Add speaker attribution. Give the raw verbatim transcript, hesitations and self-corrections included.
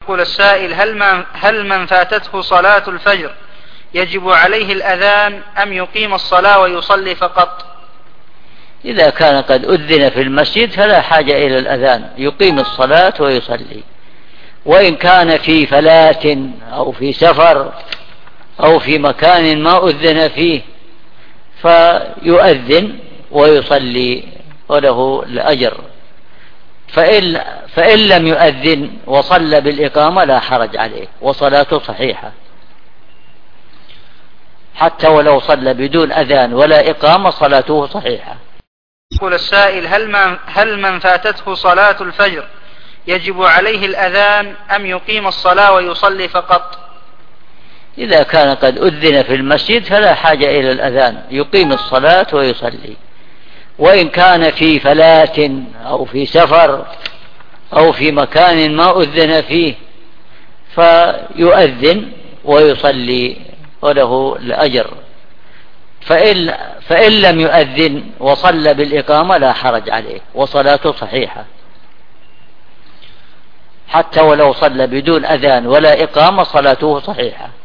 Speaker 1: يقول السائل: هل من, هل من فاتته صلاة الفجر يجب عليه الأذان أم يقيم الصلاة ويصلي فقط؟
Speaker 2: إذا كان قد أذن في المسجد فلا حاجة إلى الأذان، يقيم الصلاة ويصلي. وإن كان في فلاة أو في سفر أو في مكان ما أذن فيه فيؤذن ويصلي وله الأجر. فإن, فإن لم يؤذن وصلى بالإقامة لا حرج عليه وصلاته صحيحة، حتى ولو صلى بدون أذان ولا إقامة صلاته صحيحة.
Speaker 1: يقول السائل: هل من, هل من فاتته صلاة الفجر يجب عليه الأذان أم يقيم الصلاة ويصلي فقط؟
Speaker 2: إذا كان قد أذن في المسجد فلا حاجة إلى الأذان، يقيم الصلاة ويصلي. وإن كان في فلاة أو في سفر أو في مكان ما أذن فيه فيؤذن ويصلي وله الأجر. فإن, فإن لم يؤذن وصلى بالإقامة لا حرج عليه وصلاته صحيحة، حتى ولو صلى بدون أذان ولا إقامة صلاته صحيحة.